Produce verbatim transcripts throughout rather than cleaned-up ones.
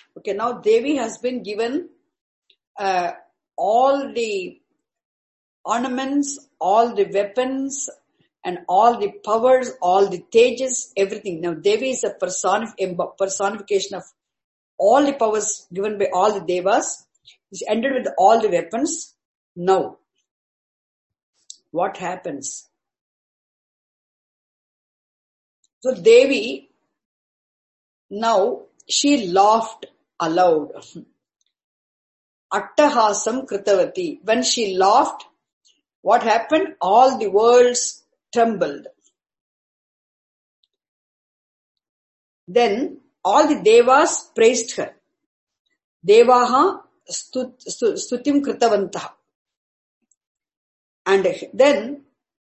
Okay, now Devi has been given uh, all the ornaments, all the weapons, and all the powers, all the tejas, everything. Now Devi is a personif- personification of all the powers given by all the devas. She's ended with all the weapons. Now, what happens? So Devi, now she laughed aloud. Attahasam kritavati. When she laughed, what happened? All the worlds trembled. Then all the devas praised her. Devaha stut, stutim kritavantaha. And then,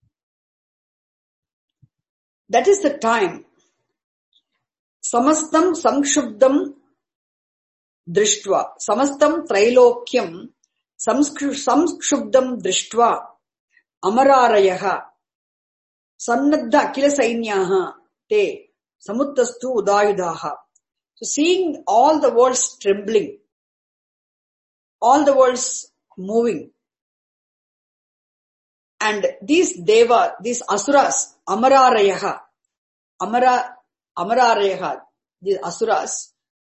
that is the time. Samastam samshubdam drishtva. Samastam trailokyam samshubdam drishtva. Amararayaha. Sannadha akila sainyaha. Te. Samuttastu udayudaha. So seeing all the worlds trembling, all the worlds moving, and these deva, these asuras, amararayaha, amara, amararayaha, these asuras,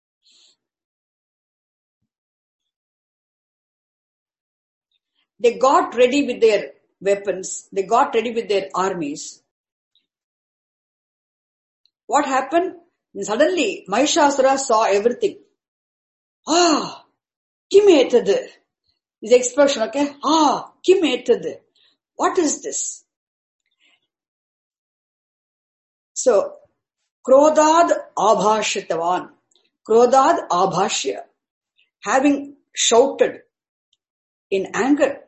they got ready with their weapons, they got ready with their armies. What happened? Suddenly, Mahishasura saw everything. Ah, kim etadu? His expression, okay? Ah, kim etadu? What is this? So, Krodad abhashitavan. Krodad abhashya. Having shouted in anger.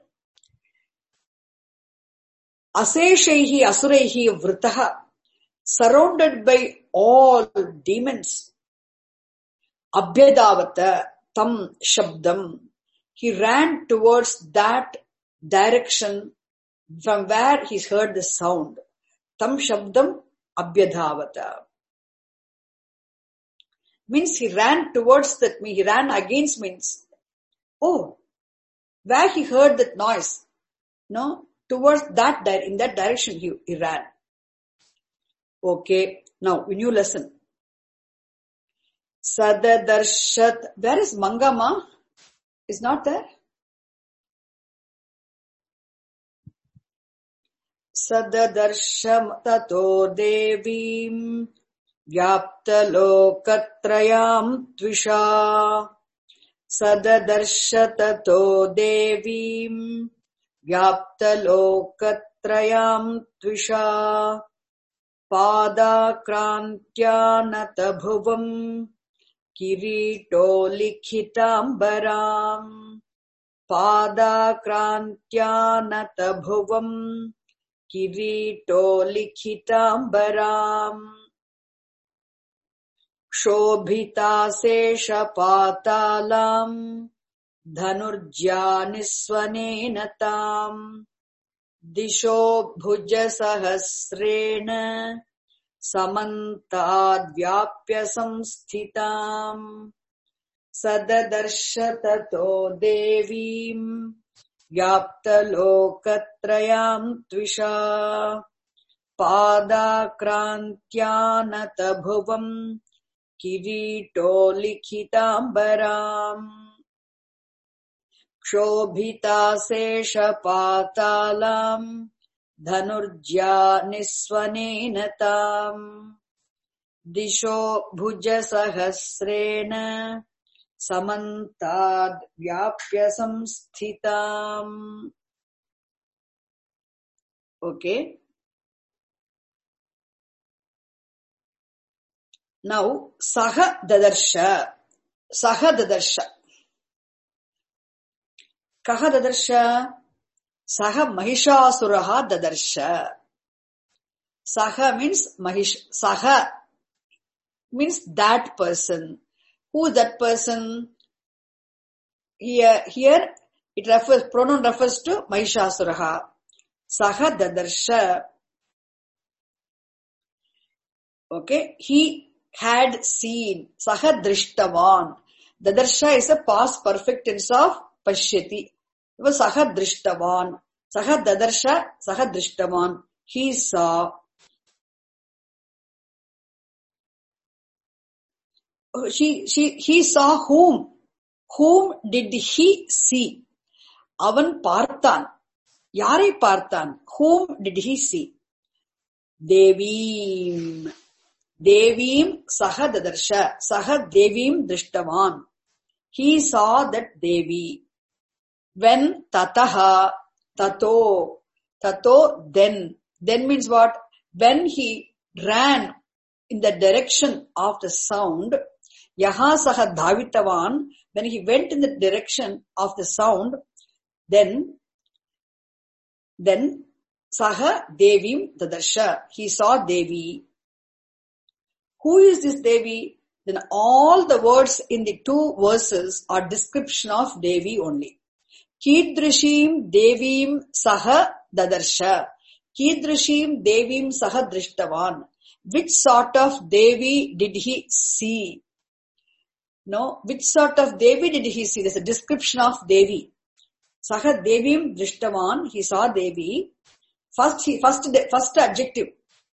Aseshaihi asuraihi vritaha. Surrounded by all demons. Abhyadavata tam shabdam. He ran towards that direction from where he heard the sound. Tam shabdam abhyadavata. Means he ran towards that, he ran against means, oh, where he heard that noise, no, towards that, in that direction he, he ran. Okay, now, a new lesson. Sadadarshat, where is Mangama? Is not there? Sadadarsham tato devim vyaptalokatrayam tvisha. Sadadarsha tato devim vyaptalokatrayam tvisha. Padakrantyanata kirito likhitambaram. Padakrantyanata bhuvam kirito likhitambaram. Kshobhita sesha patalam dhanurjyanisvanenatam. Disho bhuja sahasrena samantad vyapya samsthitam. Sadadarsha tato devim vyaptalokatrayam tvisha. Padakrantyanata bhuvam kirito likhitambaram. Kshobhita sesha patalam dhanurjya nisvanenatam. Disho bhuja sahasrena samantad vyapya samsthitam. Okay. Now, saha dadarsha. Saha dadarsha. Kaha dadarsha? Saha mahishasuraha dadarsha. Saha means mahish. Saha means that person. Who is that person? Here, here it refers, pronoun refers to mahishasuraha. Saha dadarsha. Okay, he had seen. Saha drishtavan. Dadarsha is a past perfect tense of pashyati. Saha drishtavan. Saha dadarsha, saha drishtavan. He saw. She, she, he saw whom? Whom did he see? Avan parthan. Yare parthan? Whom did he see? Devim. Devim saha dadarsha. Saha devim drishtavan. He saw that Devi. When tataha, tato, tato, then. Then means what? When he ran in the direction of the sound, yaha saha dhavitavan, when he went in the direction of the sound, then, then, saha devim dadarsha, he saw Devi. Who is this Devi? Then all the words in the two verses are description of Devi only. Kidrishim devim saha dadarsha. Kidrishim devim saha drishtavan. Which sort of Devi did he see? No, which sort of Devi did he see? There's a description of Devi. Saha devim drishtavan. He saw Devi. First, he, first, first adjective.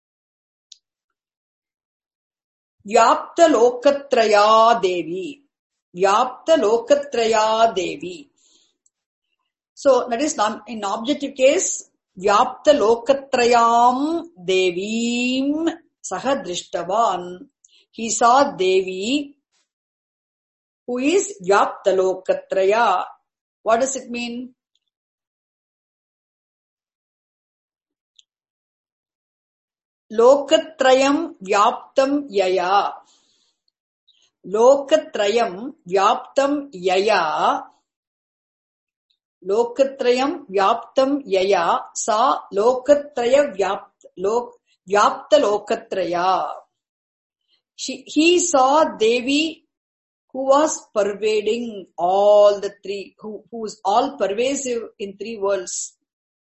Vyapta lokatraya Devi. Vyapta lokatraya Devi. So, that is in objective case, Vyapta lokatrayam Devim saha drishtavan. He saw Devi, who is Vyapta lokatraya. What does it mean? Lokatrayam vyaptam yaya. Lokatrayam vyaptam yaya. Lokatrayam vyaptam yaya. Sa lokatraya vyapt, lok, vyapta lokatraya. She, he saw Devi who was pervading all the three, who, who was all pervasive in three worlds.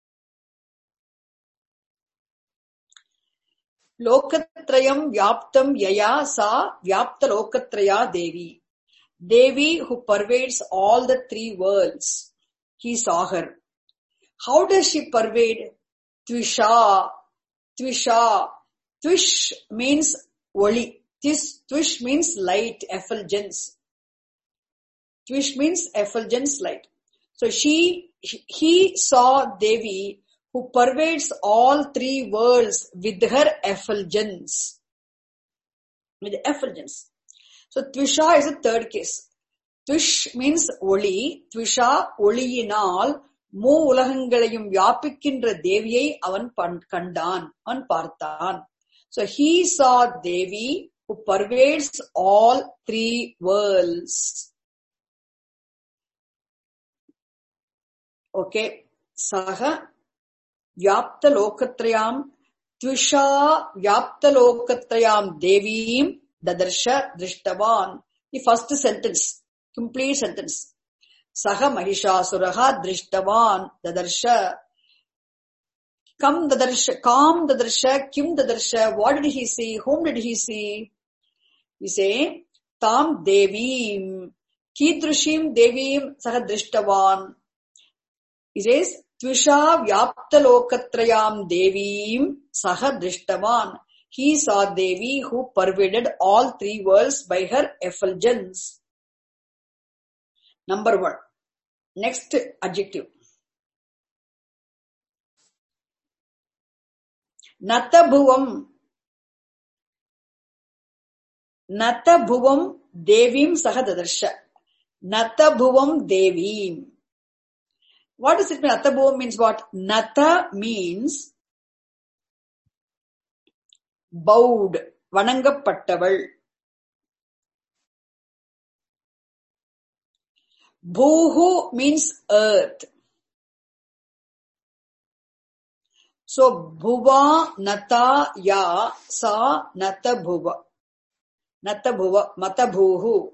Lokatrayam vyaptam yaya sa vyapta lokatraya Devi. Devi who pervades all the three worlds. He saw her. How does she pervade? Tvisha. Tvisha. Twish means voli. This twish means light, effulgence. Twish means effulgence, light. So she, he saw Devi who pervades all three worlds with her effulgence. With effulgence. So Tvisha is a third case. Twish means oli. Tvisha, oliyinal, மூ உலகங்களையும் வியாபிக்கின்ற தேவியை அவன் கண்டான், அவன் பார்த்தான். So he saw Devi who pervades all three worlds. Okay. Saha vyapta lokatrayam tvisha vyapta lokatrayam devim dadarsha drishtavan. The first sentence, complete sentence. Saha mahishasuraha drishtavan dadarsha. Kam dadarsha, kam dadarsha, kim dadarsha. What did he see? Whom did he see? We say, tam devim, kidrushim devim saha drishtavan. He says, tvisha vyapta lokatrayam devim saha drishtavan. He saw Devi who pervaded all three worlds by her effulgence. Number one. Next adjective. Natabhuvam. Natabhuvam devim saha dadarsha. Natabhuvam devim. What does it mean? Natabhuvam means what? Nata means bowed, vanangapattaval. Bhuhu means earth. So, bhuva nata ya sa nata bhuva. Nata bhuva, mata bhuhu.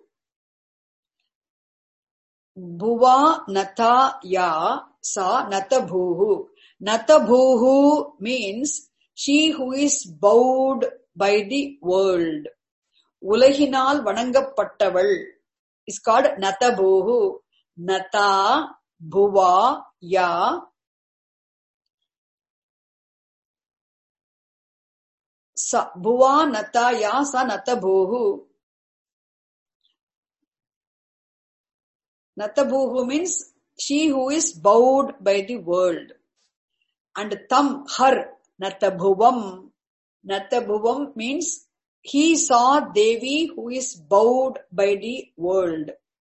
Bhuva nata ya sa nata bhuhu. Nata bhuhu means she who is bowed by the world. Ulahinal vanangapattaval. is called Natabhuhu. Nata, Bhuva, Ya. Sa, Bhuva, Nata, Ya, Sa, Natabhuhu. Natabhuhu means she who is bowed by the world. And Tam, her, Natabhuvam. Natabhuvam means he saw Devi who is bowed by the world.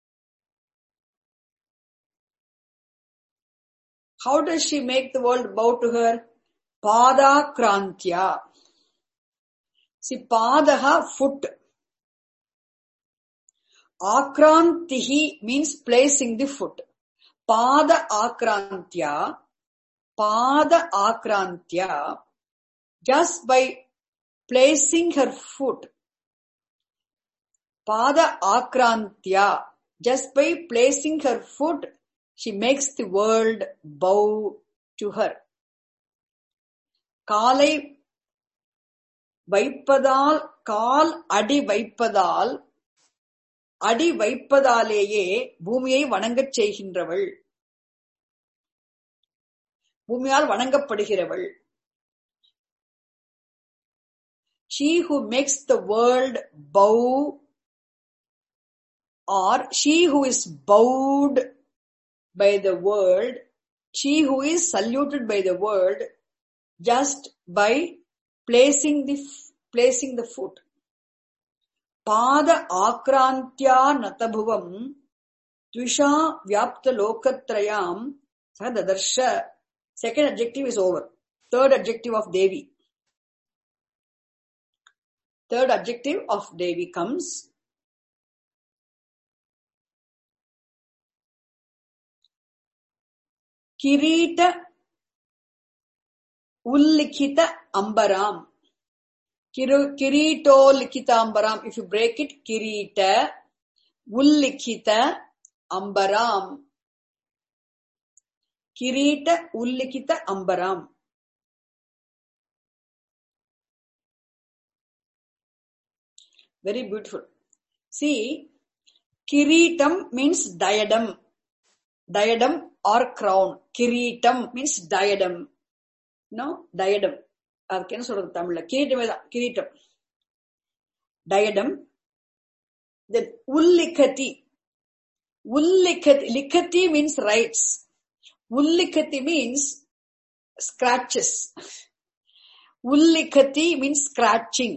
How does she make the world bow to her? Pada Krantya. See, Padaha, foot. Akrantihi means placing the foot. Pada Akrantya. Pada Akrantya. Just by placing her foot. Pada Akrantya. Just by placing her foot, she makes the world bow to her. Kalai வைப்பதால் கால் அடி வைப்பதால் அடி வைப்பதாலேயே பூமியை வணங்கச் செய்கின்றவள். பூமியால் வணங்கப்படுகிறவள். She who makes the world bow, or she who is bowed by the world, she who is saluted by the world just by placing the placing the foot. Pada akrantya natabhuvam tvisha vyapta lokatrayam sadadarsha. Second adjective is over. Third adjective of Devi. Third adjective of Devi comes. Kirita Ullikhita Ambaram. Kirito Likhita Ambaram. If you break it, Kirita Ullikhita Ambaram. Kirita Ullikhita Ambaram. Very beautiful. See, Kiritam means diadem. Diadem or crown. Kiritam means diadem. No, diadem. அதுக்கு என்ன சொல்றது தமிழ்ல? கிரீட்டமே தான். கிரீட்டம். Diadem. Then Ullikhati. Ullikhati. Likhati means writes. Ullikhati means scratches. Ullikhati means scratching.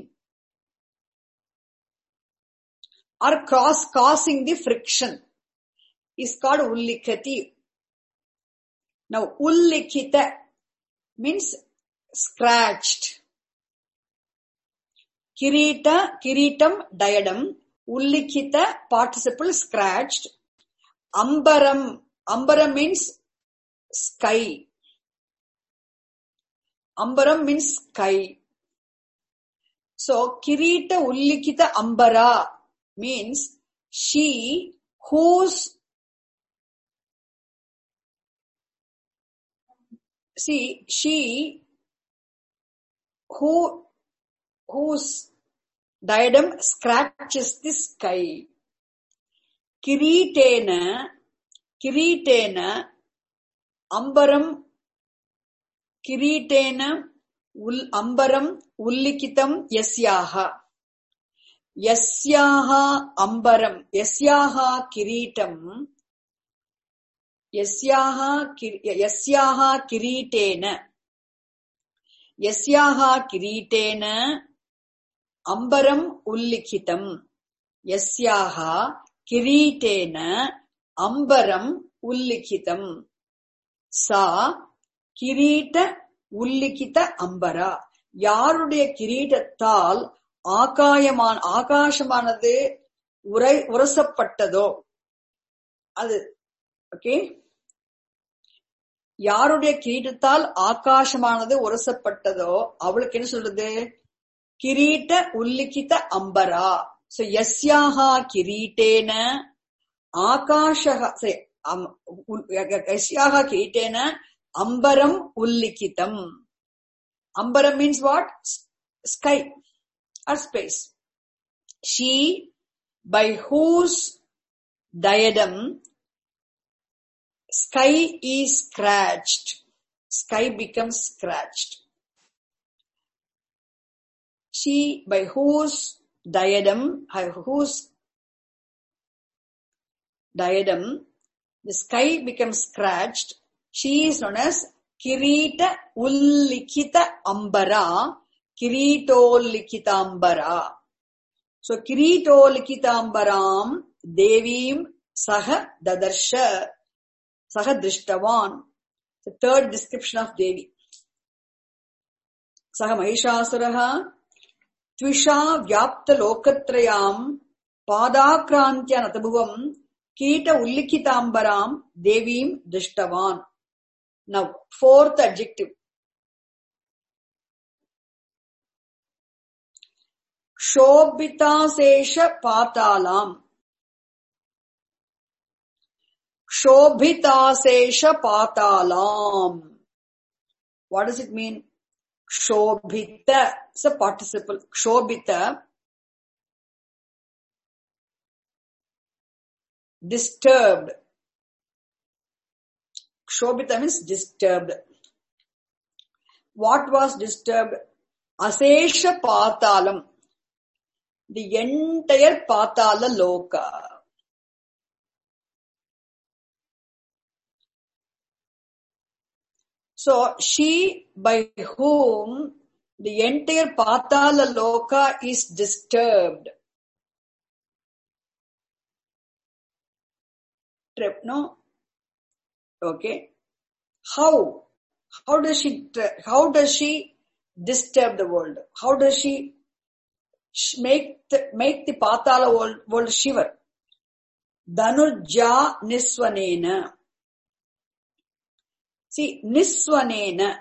Or cross causing the friction is called Ullikhati. Now Ullikhita means scratched. Kirita, Kiritam, diadem. Ullikhita, participle, scratched. Ambaram, Ambaram means sky. Ambaram means sky. So, Kirita Ullikhita Ambara means she whose, see, she who, whose diadem scratches the sky. Kiritena, Kiritena, Ambaram, Kiritena, ul, Ambaram, Ullikitam, Yasyaha. Yasyaha Ambaram, Yasyaha Kiritam, Yasyaha, Yasyaha Kiritena, Yasyaha Kiritena, Ambaram Ullikitam, Yasyaha Kiritena, Ambaram Ullikitam, Sa Kirita Ullikita Ambara. யாருடைய கிரீடத்தால் ஆகாயமான ஆகாசமானது உரை உரசப்பட்டதோ அது okay. யாருடைய கிரீடத்தால் ஆகாசமானது உரசப்பட்டதோ அவளுக்கு என்ன சொல்றது? கிரீட உல்லிகித அம்பரா. So யஸ்யாஹா கிரீட்டேன ஆகாஷஹ யஸ்யாஹா கிரீட்டேன அம்பரம் உல்லிகிதம். Ambaram means what? Sky or space. She by whose diadem, sky is scratched. Sky becomes scratched. She, by whose diadem, whose diadem, the sky becomes scratched. She is known as Kirita Ullikita Ambara, Kirito Likita Ambara. So, Kirito Likita Ambaram, Devim Saha Dadarsha, Saha Drishtavan. The third description of Devi. Saha Mahishasuraha, Tvisha Vyapta Lokatrayam, Padakrantya Natabhuvam, Kita Ullikitambaram, Devim Drishtavan. Now, fourth adjective. Shobhitasesha Patalam. Shobhitasesha Patalam. What does it mean? Shobhita is a participle. Shobhita, disturbed. Shobhita means disturbed. What was disturbed? Asesha Patalam. The entire Patala Loka. So, she by whom the entire Patala Loka is disturbed. No? Okay. How? How does she, how does she disturb the world? How does she make the, make the Patala world, world shiver? Dhanurja Niswanena. See, Niswanena.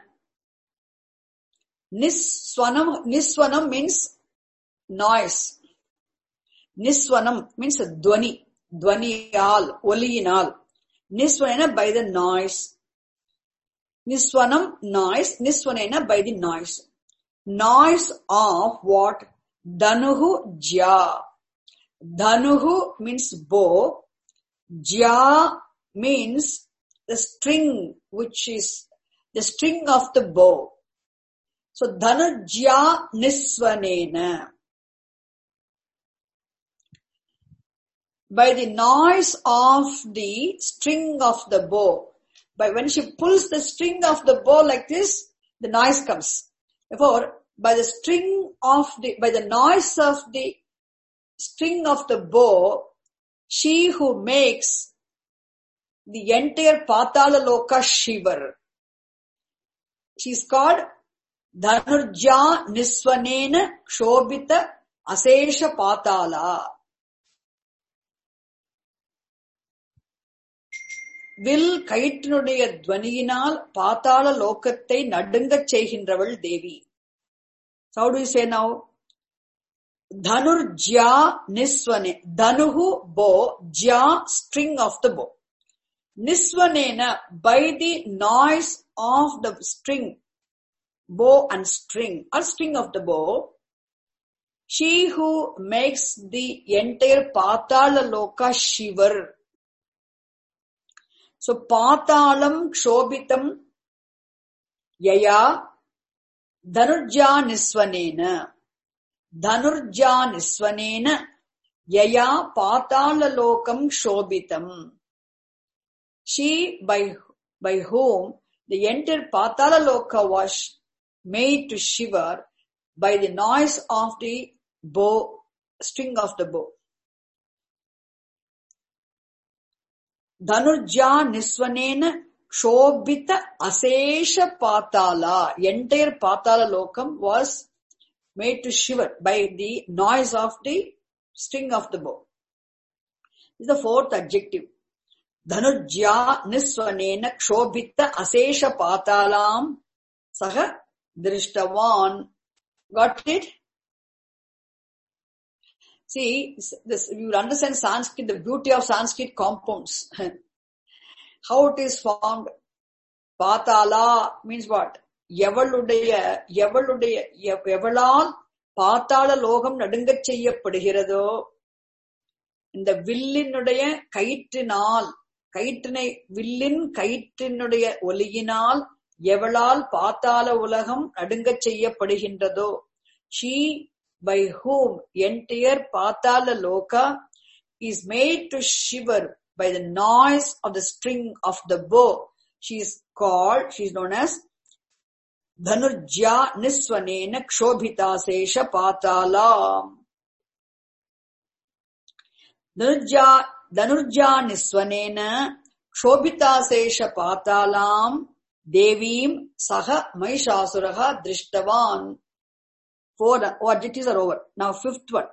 Niswanam, Niswanam means noise. Niswanam means dwani. Dwaniyal, oliyinal. Niswanena by the noise. Niswanam, noise. Niswanena by the noise. Noise of what? Dhanuhu Jya. Dhanuhu means bow. Jya means the string, which is the string of the bow. So, Dhanujya Niswanena. By the noise of the string of the bow. By when she pulls the string of the bow like this, the noise comes. Therefore, by the string of the, by the noise of the string of the bow, she who makes the entire Patala Loka shiver. She is called Dhanurja Niswanena Kshobhita Asesha Patala. Will Kaitnuடைய Dvaniyinal Patala Lokathai Nadunga Cheyhindraval Devi. So how do you say now? Dhanurja Niswane. Dhanuhu bow, Jya string of the bow. Niswanena by the noise of the string, bow and string, or string of the bow, she who makes the entire Patala Loka shiver. So, Patalam Kshobhitam Yaya Dhanurja Niswanena. Dhanurja Niswanena Yaya Patala Lokam Kshobhitam. She by, by whom the entire Patala Loka was made to shiver by the noise of the bow, string of the bow. Dhanurja Niswanena Kshobhita Asesha Patala. Entire Patala Lokam was made to shiver by the noise of the string of the bow. This is the fourth adjective. Dhanurja Niswanena Kshobhita Asesha Patalam Saha Drishtavan. Got it? See, this, you will understand Sanskrit, the beauty of Sanskrit compounds. How it is formed. Patala means what? Yavaludaya, Yavaludaya, Yavalal, Patala Logam Nadunga Cheyapadigirado. இந்த வில்லினுடைய கயிற்றினால், கயிற்றினை வில்லின் கயிற்றினுடைய ஒலியினால் எவளால் பாத்தாள உலகம் நடுங்கச் செய்யப்படுகின்றதோ, she by whom entire பாத்தாள Lokah is made to shiver by the noise of the string of the bow. She is called, she is known as Dhanurjya Niswanena Kshobhita Sesha Patala. Dhanurjya, Dhanurjya Niswanena Kshobhita Sesha Patalam Devim Saha Mahishasuraha Drishtavan. Four adjectives are over. Now fifth one.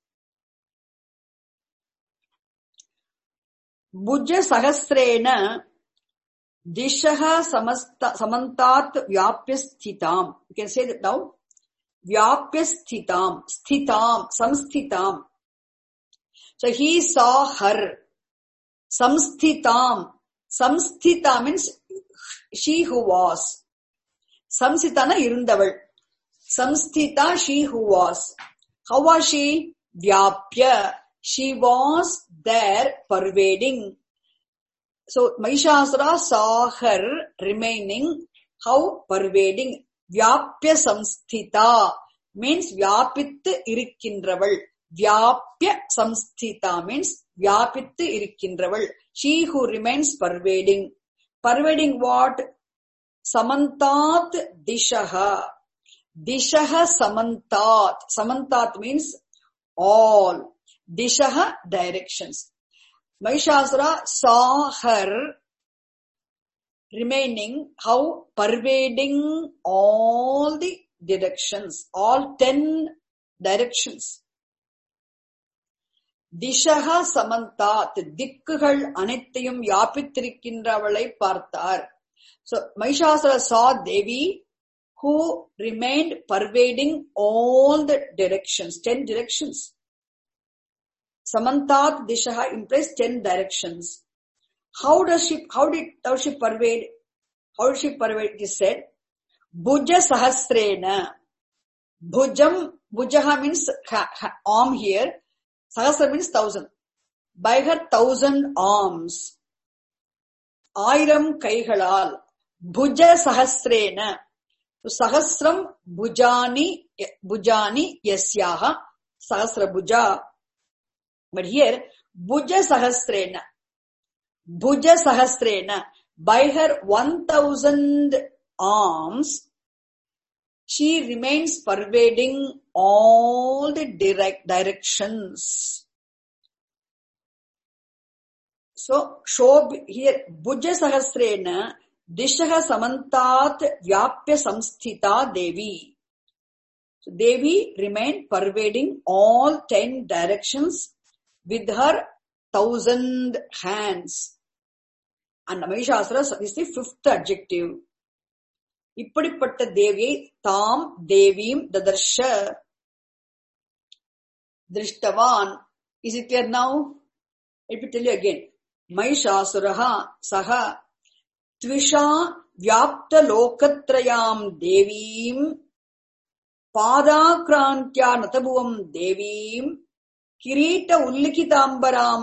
Bhuja Sahasrena Dishaha Samantat Vyapya Sthitam. You can say that now. Vyapya Sthitam. Sthitam. Samsthitam. So he saw her. Samsthitam. Samsthita means she who was. Samsthitana irundaval. Samsthita, she who was. How was she? Vyapya. She was there pervading. So Mahishasura saw her remaining. How? Pervading. Vyapya samsthita means vyapittu irikkindraval. Vyapya samsthita means vyapittu irikkindraval. She who remains pervading. Pervading what? Samantat dishaha. Dishaha samantat. Samantat means all. Dishaha directions. Mahishasura saw her remaining, how? Pervading all the directions, all ten directions. Dishaha samantat, திக்குகள் அனைத்தையும் வியாபித்திருக்கின்றவளை பார்த்தார். So Mahishasura saw Devi who remained pervading all the directions, ten directions. Samantat dishaha implies ten directions. How does she, how did, how she pervade? How did she pervade? It is said, Bhuja Sahasrena. Bhujam, Bhujaha means ha, ha, arm here. Sahasra means thousand. By her thousand arms. Airam Kaihalal. Bhuja Sahasrena. So Sahasram Bhujani, Bhujani Yasyaha. Sahasra Bhuja. But here, Bhuja Sahasrena. Bhuja Sahasrena. By her one thousand arms, she remains pervading all the direct directions. So, Shob, here, Bhuja Sahasrena, Dishaha Samantat Vyapya Samsthita Devi. So, Devi remained pervading all ten directions with her thousand hands. And Mahishasura is the fifth adjective. இப்படிப்பட்ட தேவியை தாம் தேவீம் ததர்ஷ திருஷ்டவான். Is it clear now? Let me tell you again. Mahishasuraha saha tvisha vyapta lokatrayam devim padakrantya natabuvam devim kirita ullikitambaram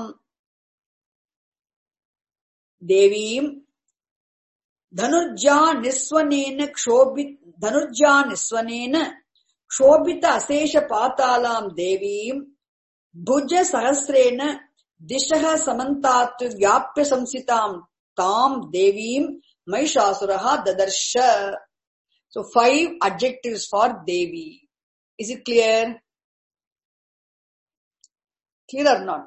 devim Dhanurjya Niswanena Kshobit Dhanurjya Niswanena Kshobita Asesha Patalam Devim Bhuja Sahasrena Dishaha Samantatu Vyapya Samsitam Tam Devim Mahishasuraha Dadarsha. So five adjectives for Devi. Is it clear? Clear or not?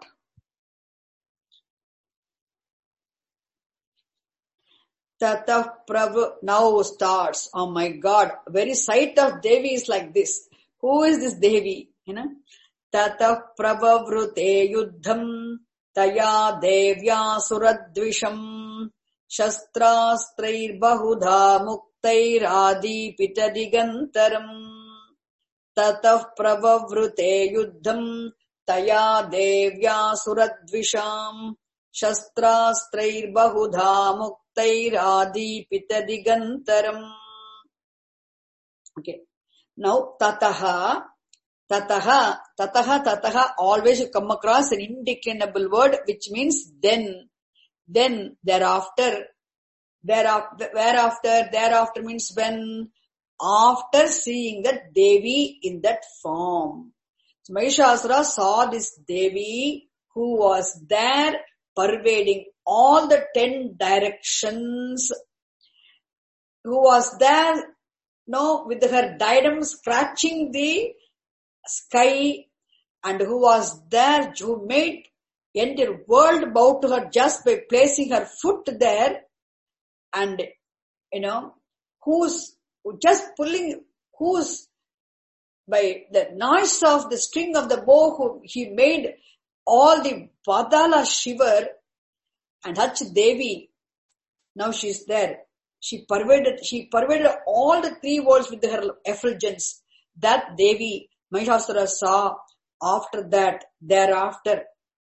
Tatah Prabhu now starts. Oh my God, very sight of Devi is like this. Who is this Devi? You know, Tatah Prabhavrute Yuddham Taya Devya Suradvisham Shastrastrair Bahudha Muktair Adi Pitadigantaram. Tatah Prabhavrute Yuddham Taya Devya Suradvisham Shastrastrair Bahudha Muktair Tairadi Pitadigantaram. Okay. Now, Tataha, Tataha, tataha, tataha, always you come across an indeclinable word which means then, then, thereafter, thereafter, whereafter, thereafter means when, after seeing that Devi in that form. So Mahishasura saw this Devi who was there pervading all the ten directions, who was there, no, with her diadem scratching the sky, and who was there, who made the entire world bow to her just by placing her foot there, and, you know, who's just pulling, who's by the noise of the string of the bow, who he made all the Padala shiver, and such Devi, now she is there. She pervaded, she pervaded all the three worlds with her effulgence. That Devi, Mahishasura saw after that, thereafter.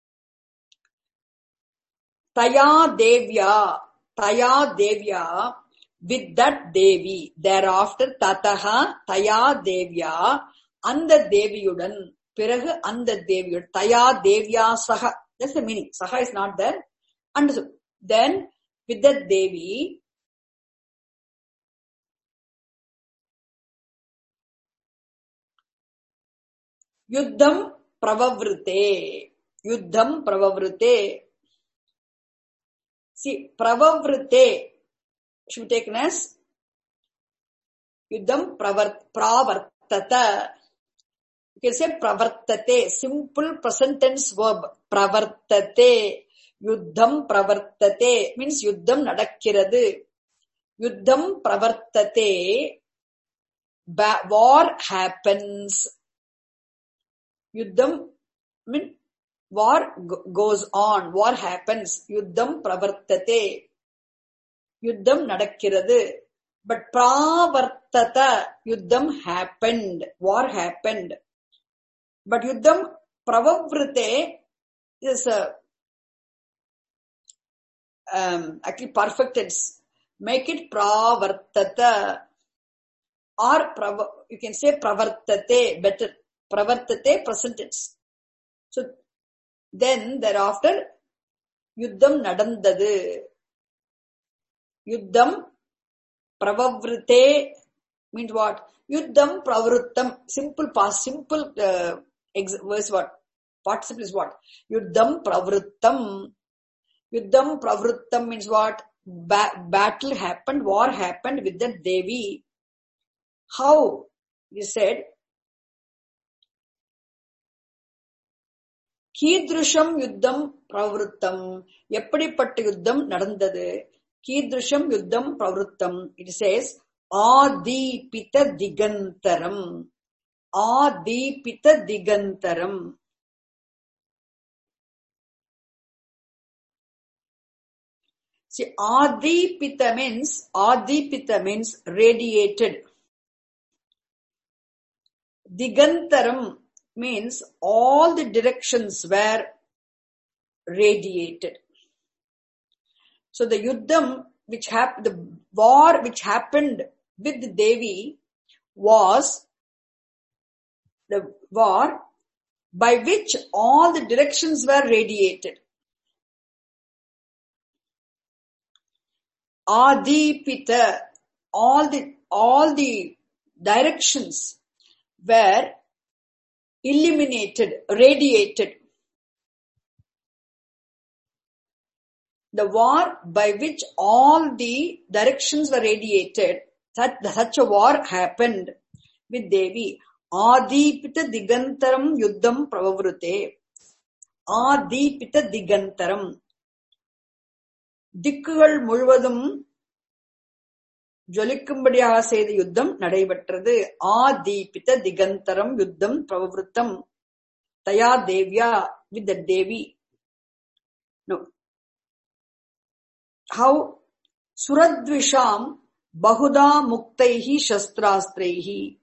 Taya Devya, Taya Devya, with that Devi, thereafter, Tataha, Taya Devya, Anda Deviyudan, Piragu Anda Deviyudan, Taya Devya Saha, that's the meaning, Saha is not there. And then, with that Devi, Yuddham Pravavrite, Yuddham Pravavrite. See, Pravavrite should be taken as Yuddham Pravartata. You can say Pravartate, simple present tense verb. Pravartate, Yuddham Pravartate means Yuddham Nadakkirathu. Yuddham Pravartate, war happens. Yuddham means war goes on, war happens. Yuddham Pravartate. Yuddham Nadakkirathu. But Pravartata, Yuddham happened, war happened. But Yuddham Pravavrite is a um, actually perfect tense. Make it Pravartata or prava, you can say Pravartate, better. Pravartate, present tense. So then thereafter Yuddham Nadandadu. Yuddham Pravavrite means what? Yuddham Pravruttam. Simple past, simple uh, ex- verse what? Participle is what? Yuddham Pravruttam. Yuddham Pravruttam means what? Ba- battle happened, war happened with the Devi. How? You said, Kidrusham Yuddham Pravruttam. Eppadipatta Yuddham nadandadu. Kidrusham Yuddham Pravruttam. It says, Adipita Digantaram. Adipita Digantaram. See, Adipita means, Adipita means radiated. Digantaram means all the directions were radiated. So the Yuddham, which happened, the war which happened with the Devi was the war by which all the directions were radiated. Adipita, all the, all the directions were illuminated, radiated. The war by which all the directions were radiated, such, such a war happened with Devi. Adipita Digantaram Yuddham Pravavrute. Adipita Digantaram. திக்குகள் முழுவதும் ஜொலிக்கும்படியாக செய்த யுத்தம் நடைபெற்றது. ஆதீபித திகந்தரம் யுத்தம் பிரவருத்தம் தயா தேவ்யா with the Devi. No. How Suradvisham Bahuda Muktaihi Shastrastreihi.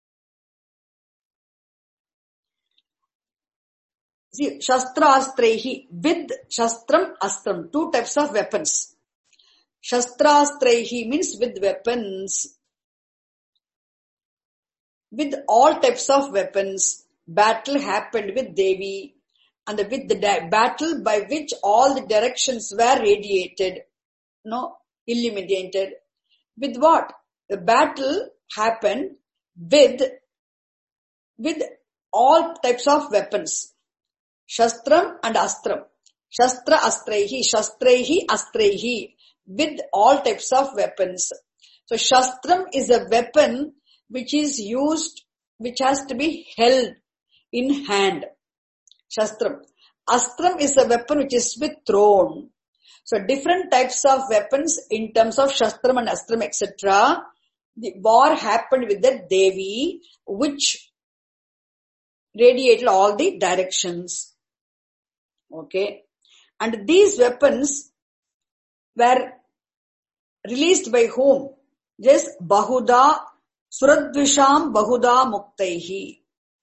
See, Shastrastreihi, with Shastram, Astram, two types of weapons. Shastrastreihi means with weapons. With all types of weapons. battle happened with Devi, and the, with the di- battle by which all the directions were radiated, no, illuminated. With what? The battle happened with, with all types of weapons. Shastram and Astram. Shastra Astraihi, Shastraihi Astraihi, with all types of weapons. So Shastram is a weapon which is used, which has to be held in hand. Shastram. Astram is a weapon which is to be thrown. So different types of weapons in terms of Shastram and Astram, et cetera. The war happened with the Devi, which radiated all the directions. Okay. And these weapons were released by whom? Just Bahuda, Suradvisham Bahuda Muktaihi.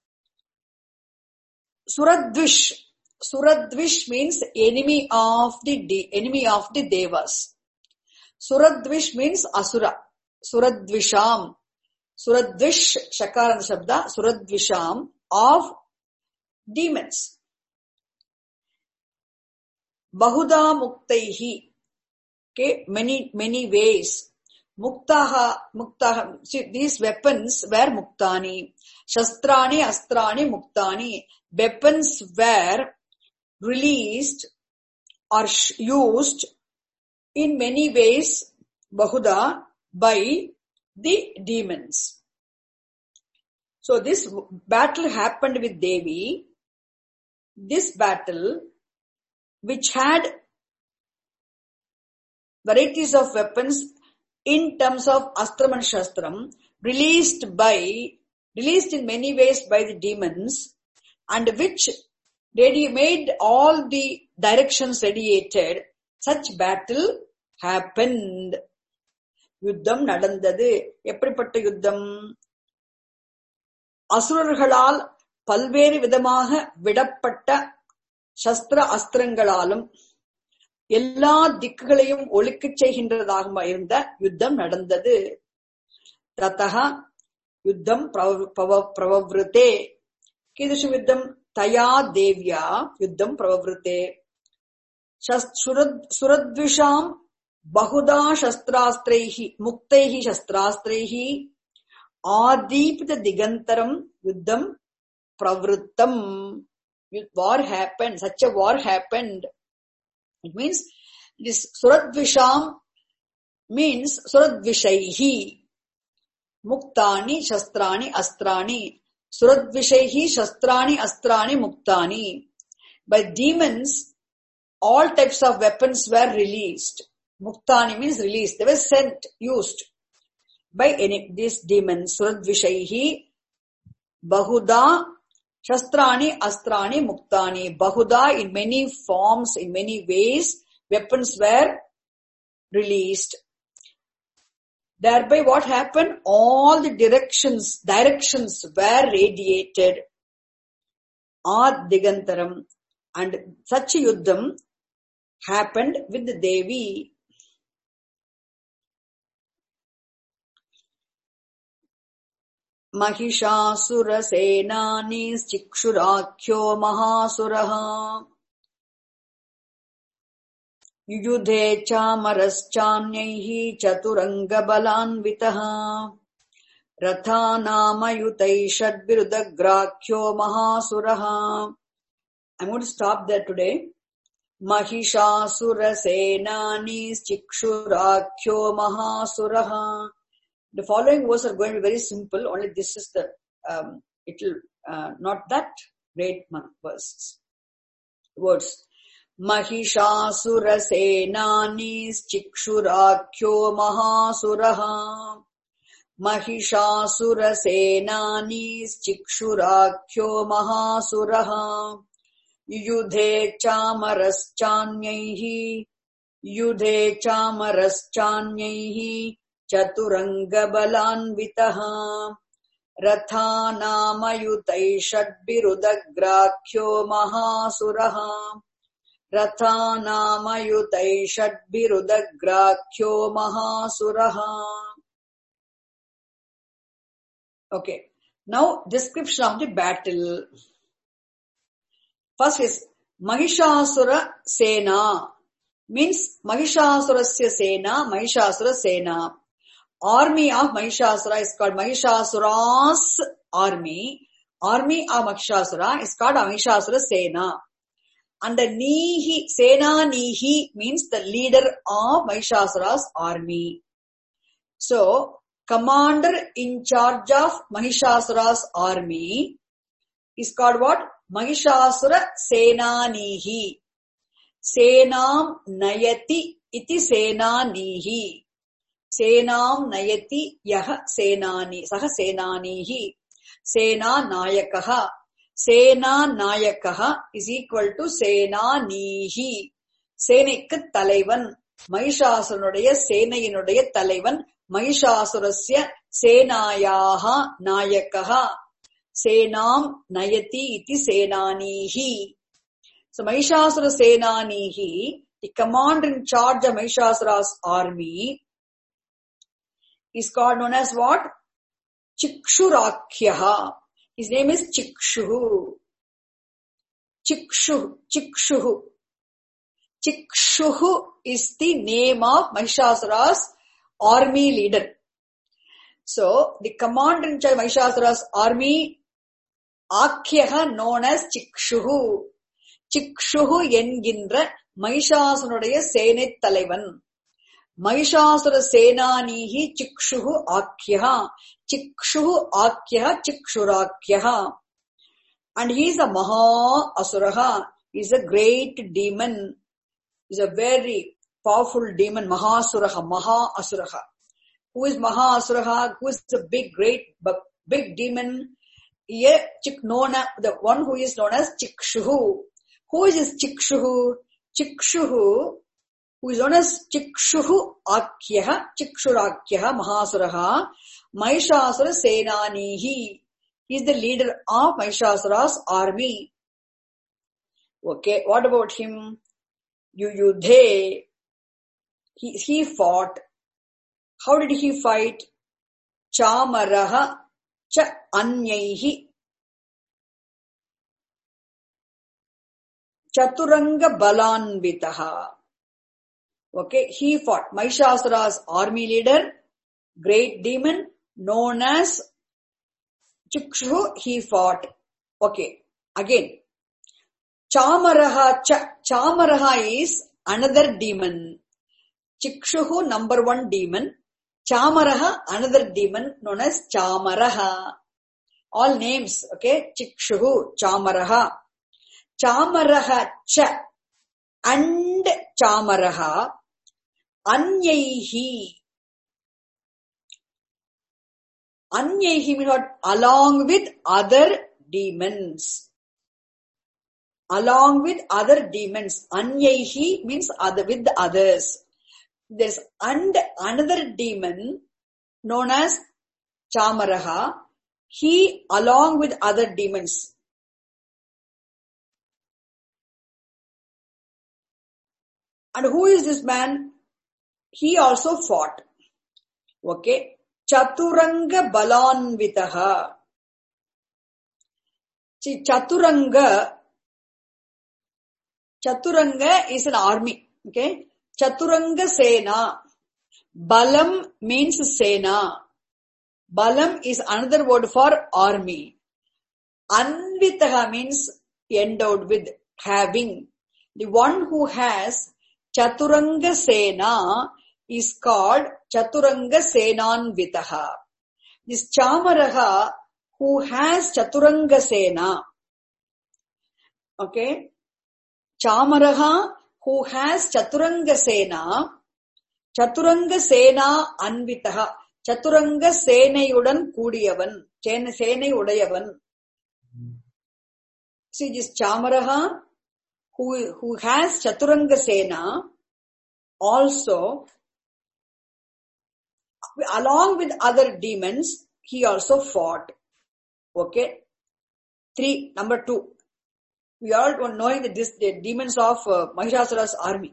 Suradvish. Suradvish means enemy of the de- enemy of the Devas. Suradvish means Asura. Suradvisham. Suradvish, Shakaran Shabda, Suradvisham of demons. Bahuda Muktaihi. Okay, many, many ways. Muktaha, Muktaha. See, these weapons were Muktani. Shastrani, Astrani, Muktani. Weapons were released or used in many ways, Bahuda, by the demons. So this battle happened with Devi. This battle, which had varieties of weapons in terms of Astram and Shastram, released by, released in many ways by the demons, and which made all the directions radiated, such battle happened. Yuddham nadandadu. Eppripatta yuddham? Asurargalaal palveri vidamaga vidapatta Shastra Astrangalalam எல்லா திக்குகளையும் ஒழிக்கச் செய்கின்றதாக இருந்த யுத்தம் நடந்தது. ததஹ யுத்தம் பிரவவ்ருதே. கீதృశம் யுத்தம்? தயா தேவ்யா யுத்தம் பிரவவ்ருதே. சுரத்விஷாம் பகுதா சஸ்திராஸ்திரைஹி முக்தைஹி சஸ்திராஸ்திரைஹி ஆதீப்த திகந்தரம் யுத்தம் பிரவருத்தம். War happened, such a war happened. It means this Suradvisham means Suradvishaihi. Muktani, Shastrani, Astrani. Suradvishaihi, Shastrani, Astrani, Muktani. By demons, all types of weapons were released. Muktani means released. They were sent, used by any, these demons. Suradvishaihi, Bahuda, Shastrani, Astrani, Muktani. Bahuda, in many forms, in many ways, weapons were released. Thereby what happened? All the directions, directions were radiated. Ad Digantaram. And such a yuddham happened with the Devi. Mahishasura Senanis Chikshurakhyo Mahasuraha Yuyudhe Chamaraschanyaihi Chaturanga Balanvitaha Rathanamayutai Shadvirudagrakhyo Mahasuraha. I'm going to stop there today. Mahishasura Senanis Chikshurakhyo Mahasuraha. The following words are going to be very simple, only this is the, um, it will, uh, not that great verses. Words. Mahishasura Senanis Chikshurakhyo Mahasuraha. Mahishasura Senanis Chikshurakhyo Mahasuraha. Yudhe Chamaraschanyaihi. Yudhe Chamaraschanyaihi. Chaturanga Balanvitaha Rathanamayutai Shadbirudagrakhyo Mahasuraha Rathanamayutai Shadbirudagrakhyo Mahasuraha. Okay. Now, description of the battle. First is Mahishasura Sena. Means Mahishasura Sena, Mahishasura Sena. Army of Mahishasura is called Mahishasura's army. Army of Mahishasura is called Mahishasura Sena. And the Nihi, Sena Nihi means the leader of Mahishasura's army. So, commander in charge of Mahishasura's army is called what? Mahishasura Senanihi. Senam Nayati iti Senanihi. Senam Nayati Yaha Senani. Saha Senanihi. Sena Nayakaha. Sena Nayakaha is equal to Senanihi. Senikku Talaivan. Mahishasuranudaya Senayinudaya Talaivan. Mahishasurassya Senayaha Nayakaha. Senam Nayati iti Senanihi. So Mahishasura Senanihi, the commander in charge of Mahishasura's army, is called known as what? Chikshurakhyaha. His name is Chikshuhu. Chikshuhu. Chikshuhu. Chikshuhu is the name of Mahishasura's army leader. So, the commander in charge of Mahishasura's army, Akhyaha, known as Chikshuhu. Chikshuhu என்கின்ற மகிஷாசுரனுடைய சேனைத் தலைவன். Mahishasura சேனானிஹி சிக்ஷுஹு ஆக்யஹா. Chikshuhu ஆக்யஹா சிக்ஷுராக்யஹா. And he is a Maha Asuraha. He is a great demon. He is a very powerful demon. Mahasuraha. Maha Asuraha. Who is Maha Asuraha? Who is the big, great, big demon? Here, known as, the one who is known as Chikshuhu. Who is this Chikshuhu? Chikshuhu, who is known as Chikshuhu Akyaha, Chikshurakhyaha, Mahasuraha, Mahishasura Senanihi. He is the leader of Mahishasura's army. Okay, what about him? Yuyudhe. He, he fought. How did he fight? Chamaraha cha anyaihi. Chaturanga Balanvitaha. Okay, he fought. Mahishasura's army leader, great demon, known as Chikshuhu, he fought. Okay, again. Chamaraha, Cha, Chamaraha is another demon. Chikshuhu, number one demon. Chamaraha, another demon known as Chamaraha. All names, okay? Chikshuhu, Chamaraha. Chamaraha cha and Chamaraha Anyaihi. Anyaihi means what? Along with other demons. Along with other demons. Anyaihi means other with the others. There's and another demon known as Chamaraha. He along with other demons. And who is this man? He also fought. Okay. Chaturanga Balanvitaha. See, Chaturanga, Chaturanga is an army. Okay. Chaturanga Sena. Balam means Sena. Balam is another word for army. Anvitaha means endowed with, having. The one who has Chaturanga Sena is called Chaturanga Senanvitaha. This Chamaraha who has Chaturanga Sena. Okay. Chamaraha who has Chaturanga Sena. Chaturanga Sena Anvitaha. Chaturanga Senayudan Kudiyavan. Senay Udayavan. See this Chamaraha who, who has Chaturanga Sena also, along with other demons, he also fought. Okay. Three, number two. We are all knowing that this, the demons of uh, Mahishasura's army.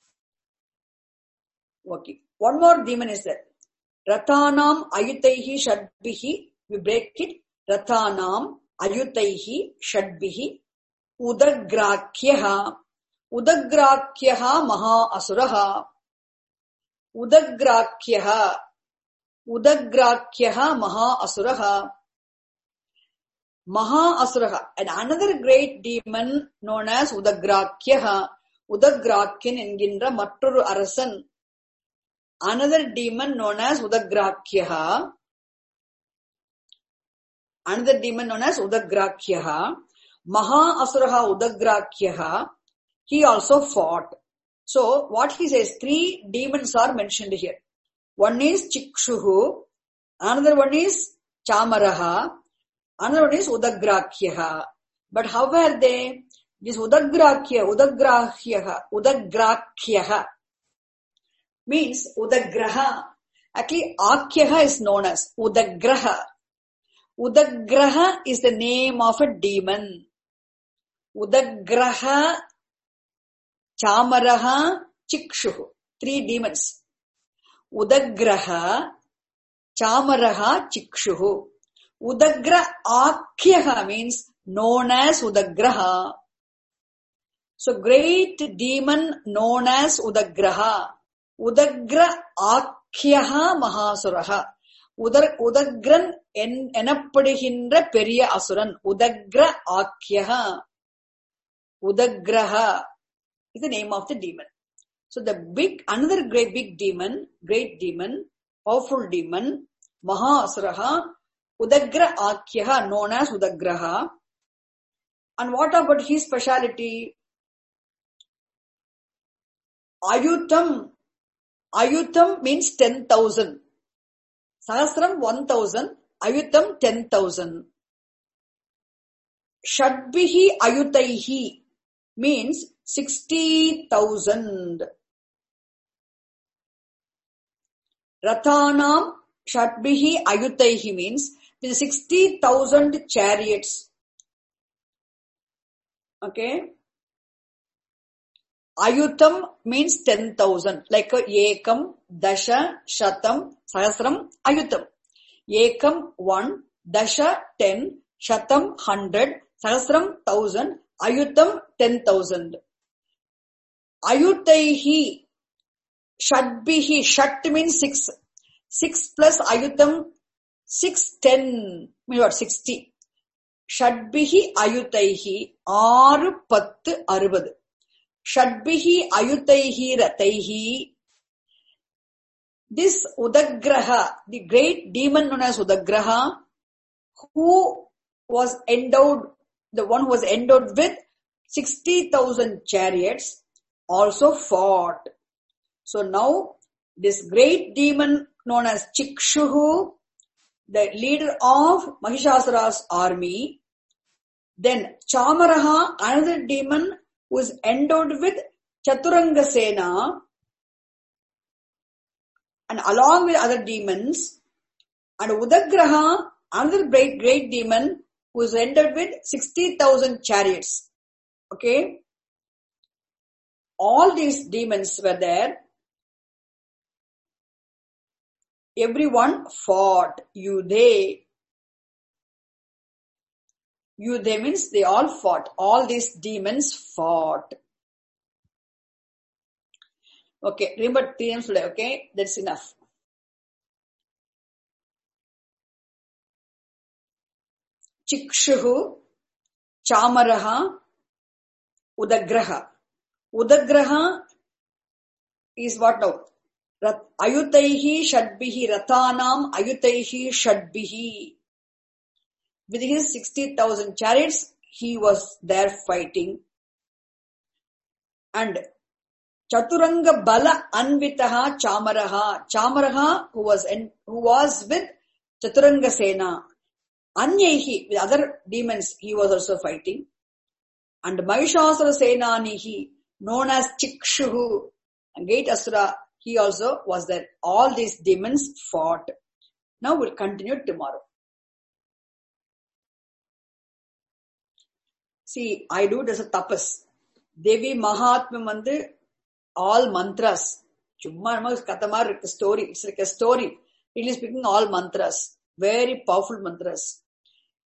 Okay. One more demon is there. Rathanam Ayutaihi Shadbihi. We break it. Rathanam Ayutaihi Shadbihi Udagrakyaha Udagrakyaha Maha Asuraha Udagrakyaha Udagrakyaha Maha Asuraha Maha Asuraha, and another great demon known as Udagrakyaha, Udagrakyan என்கின்ற மற்றொரு அரசன். Another demon known as Udagrakyaha, another demon known as Udagrakyaha, Maha Asuraha Udagrakyaha, he also fought. So what he says, three demons are mentioned here. One is Chikshuhu, another one is Chamaraha, another one is Udagrakyaha. But how were they? This Udagrakya, Udagrakyaha, Udagrakyaha means Udagraha. Actually, Akyaha is known as Udagraha. Udagraha is the name of a demon. Udagraha, Chamaraha, Chikshuhu. Three demons. Udagraha, Chamaraha, Chikshuhu. Udagra Akyaha means known as Udagraha. So great demon known as Udagraha. Udagra Akyaha Mahasuraha. Udar, Udagran en, enapaduginra periya asuran. Udagra Akyaha. Udagraha is the name of the demon. So the big, another great big demon, great demon, powerful demon, Mahasuraha, Udagra Akyaha, known as Udagraha. And what about his speciality? Ayutam. Ayutam means ten thousand. Sahasram one thousand. Ayutam ten thousand. Shadbihi Ayutaihi means sixty thousand. Rathanam Shadbihi Ayutaihi means with sixty thousand chariots. Okay. Ayutam means ten thousand. Like a Ekam, Dasha, Shatam, Sahasram, Ayutam. Ekam one, Dasha ten, Shatam hundred, Sahasram thousand, Ayutam ten thousand. Ayutaihi, Shadbihi, Shat means six. Six plus Ayutam, six, ten, mean what, sixty. Shadbihi Ayutaihi, Aru Pattu Arubad. Shadbihi Ayutaihi Rataihi. This Udagraha, the great demon known as Udagraha, who was endowed, the one who was endowed with sixty thousand chariots, also fought. So now, this great demon known as Chikshuhu, the leader of Mahishasura's army, then Chamaraha, another demon who is endowed with Chaturanga Sena, and along with other demons, and Udagraha, another great, great demon who is endowed with sixty thousand chariots. Okay? All these demons were there. Everyone fought. Yudhe. Yudhe means they all fought. All these demons fought. Okay, remember three names today, okay? That's enough. Chikshuhu, Chamaraha, Udagraha. Udagraha is what now? Ayutaihi Shadbihi, Rathanam Ayutaihi Shadbihi. With his sixty thousand chariots, he was there fighting. And Chaturanga Bala Anvitaha Chamaraha. Chamaraha, who was in, who was with Chaturanga Sena. Anyehi, with other demons, he was also fighting. And Mahishasura Senanihi, known as Chikshuhu, and great Asura, he also was there. All these demons fought. Now we'll continue tomorrow. See, I do this as a tapas. Devi Mahatma Mandir, all mantras. Chumma katamar is a story. It's like a story. Really speaking, all mantras. Very powerful mantras.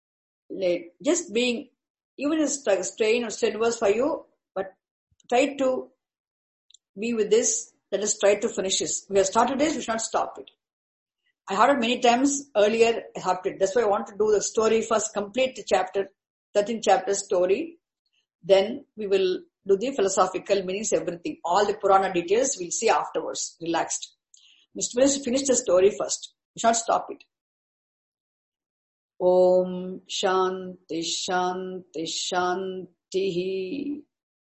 like, just being, even if it's strain or strenuous for you, but try to be with this. Let us try to finish this. We have started this, we should not stop it. I heard it many times earlier, I have to. That's why I want to do the story first, complete the chapter, thirteenth chapter story. Then we will do the philosophical meanings, everything. All the Purana details we'll see afterwards, relaxed. Mister Finish the story first. We should not stop it. Om Shanti Shanti Shanti.